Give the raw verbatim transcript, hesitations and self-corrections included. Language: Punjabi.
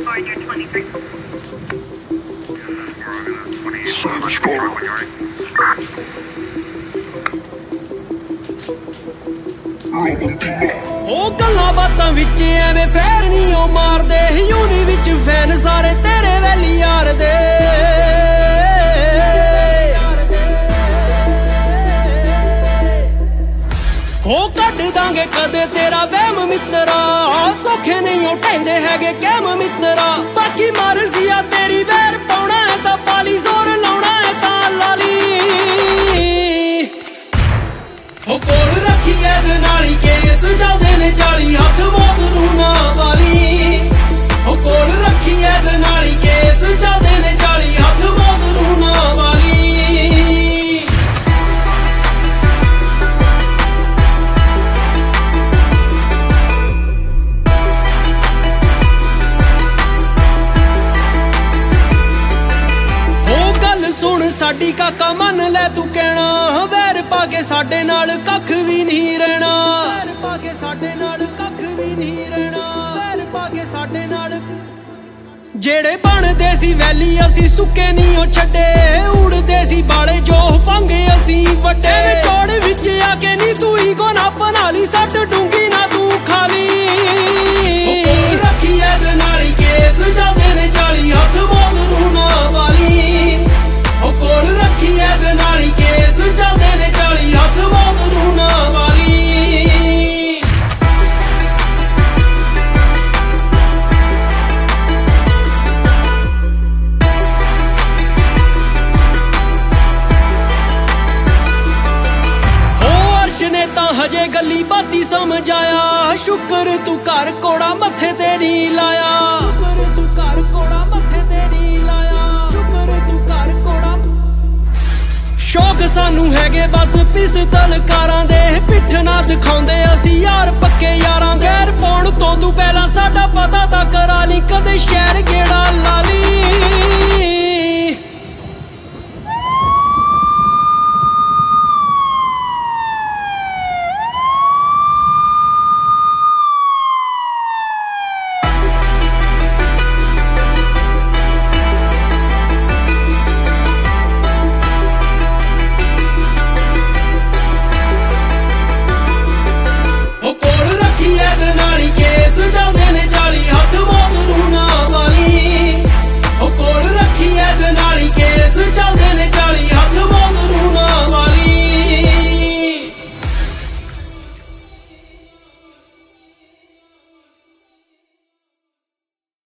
Savage Daughter. ਉਹ ਗੱਲਾਂ ਬਾਤਾਂ ਵਿੱਚ ਐਵੇਂ ਫੇਰ ਨਹੀਂ ਉਹ ਮਾਰਦੇ ਯੂਨੀ ਵਿੱਚ ਫੈਨ ਸਾਰੇ ਤੇਰੇ ਵੈਲੀ ਯਾਰ ਦੇ ਹੋ ਕੱਢ ਦਾਂਗੇ ਕਦੇ ਤੇਰਾ ਵਹਿਮ ਮਿੱਤਰਾ ਸੌਖੇ ਨਹੀਂ ਉਠਾਂਦੇ ਹੈਗੇ ਕਹਿਮ ਮਿੱਤਰਾ ਬਾਕੀ ਮਰਜ਼ੀ ਆ ਤੇਰੀ ਵੈਰ ਪਾਉਣਾ ਹੈ ਤਾਂ ਪਾਲੀ ਜ਼ੋਰ ਲਾਉਣਾ ਹੈ ਤਾਂ ਲਾਲੀ ਹੋ ਕੋਲ ਰੱਖੀ ਇਹਦੇ ਨਾਲ ਹੀ ਕੇਸ ਚੱਲਦੇ ਨੇ ਚਾਲੀ ਹੱਥ ਮੌਤ ਨੂੰ ਨਾ ਵਾਲੀ ਹੋ ਕੋਲ ਰੱਖੀ ਇਹਦੇ ਨਾਲ ਹੀ ਕੇਸ ਚੱਲਦੇ ਨੇ ਚਾਲੀ ਹੱਥ ਮੌਤ ਨੂੰ ਨਾ ਵਾਲੀ ਸੁਣ ਸਾਡੀ ਕਾਕਾ ਮੰਨ ਲੈ ਤੂੰ ਕਹਿਣਾ ਵੈਰ ਪਾ ਕੇ ਸਾਡੇ ਨਾਲ ਕੱਖ ਵੀ ਨਹੀਂ ਰਹਿਣਾ ਵੈਰ ਪਾ ਕੇ ਸਾਡੇ ਨਾਲ ਕੱਖ ਵੀ ਨਹੀਂ ਰਹਿਣਾ ਵੈਰ ਪਾ ਕੇ ਸਾਡੇ ਨਾਲ ਜਿਹੜੇ ਬਣਦੇ ਸੀ ਵੈਲੀ ਅਸੀਂ ਸੁੱਕੇ ਨਹੀਂ ਉਹ ਛੱਡੇ ਉੜਦੇ ਸੀ ਬਾਲੇ ਜੋ ਫੰਗੇ ਅਸੀਂ ਵੱਡੇ ਕੋੜ ਵਿੱਚ ਆ ਕੇ ਨਹੀਂ ਤੂੰ ਈਗੋ ਨਾ ਬਣਾ ਲਈ ਸੱਟ ਡੂੰਗੀ ਨਾ ਤੂੰ ਖਾਲੀ ਉਹ ਰੱਖੀ ਇਹਦੇ ਨਾਲ ਹੀ ਕੇਸ ਚੱਲਦੇ ਨੇ ਚਾਲੀ ਹੱਥ ਮੌਤ ਨੂੰ ਨਾ ਵਾਲੀ ਉਹ ਕੋਲ ਰੱਖੀ ਇਹਦੇ ਨਾਲ ਹੀ ਕੇਸ ਚੱਲਦੇ ਨੇ ਚਾਲੀ ਹੱਥ ਮੌਤ ਨੂੰ ਨਾ ਵਾਲੀ ਹੋ ਅਰਸ਼ ਨੇ ਤਾਂ ਹਜੇ ਗੱਲੀ ਬਾਤੀ ਸਮਝ ਆਇਆ ਸ਼ੁਕਰ ਤੂੰ ਘਰ ਕੋੜਾ ਮੱਥੇ ਤੇ ਨਹੀਂ ਲਾਇਆ ਸ਼ੁਕਰ ਤੂੰ ਘਰ ਕੋੜਾ ਮੱਥੇ ਤੇ ਨਹੀਂ ਲਾਇਆ ਸ਼ੁਕਰ ਤੂੰ ਘਰ ਕੋੜਾ ਸ਼ੌਕ ਸਾਨੂੰ ਹੈਗੇ ਬਸ ਪਿਸਤਲ ਕਾਰਾਂ ਦੇ ਪਿੱਠ ਨਾ ਦਿਖਾਉਂਦੇ ਅਸੀਂ ਯਾਰ ਪੱਕੇ ਯਾਰਾਂ ਦੇ ਪਾਉਣ ਤੋਂ ਤੂੰ ਪਹਿਲਾਂ ਸਾਡਾ ਪਤਾ ਤਾਂ ਕਰਾ ਲਈ ਕਦੇ ਸ਼ਹਿਰ ਗੇੜਾ ਲਾ ਲਈ